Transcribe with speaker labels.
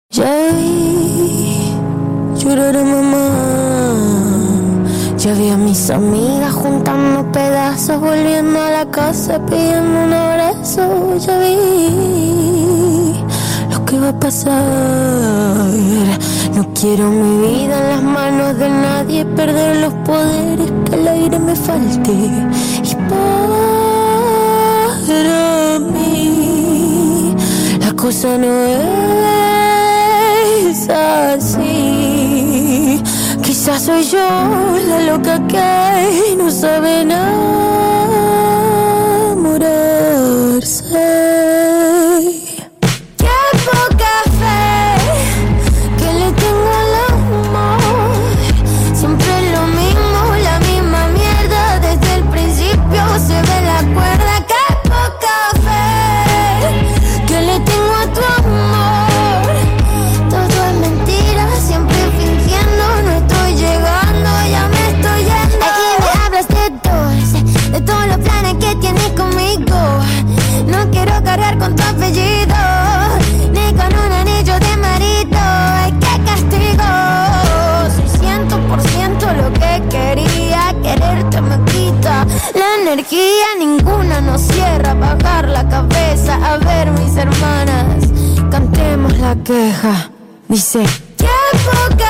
Speaker 1: Ya vi llorar a mamá, ya vi a mis amigas juntando pedazos, volviendo a la casa pidiendo un abrazo. Ya vi lo que va a pasar. No quiero mi vida en las manos de nadie, perder los poderes, que el aire me falte. Y para mí la cosa no es así. Quizás soy yo la loca que no sabe enamorarse. Qué poca fe que le tengo al amor. Siempre lo mismo, la misma mierda. Desde el principio se ve la cuerda. Qué poca fe que le tengo a tu amor. Todo es mentira, siempre fingiendo. No estoy llegando, ya me estoy yendo. Aquí me hablas de todos los planes que tienes conmigo. No quiero cargar con tu apellido, ni con un anillo de marido. Ay, qué castigo. Soy 100% lo que quería. Quererte me quita la energía. Ninguna nos cierra. Bajar la cabeza a ver mis hermanas. Cantemos la queja. Dice: qué poca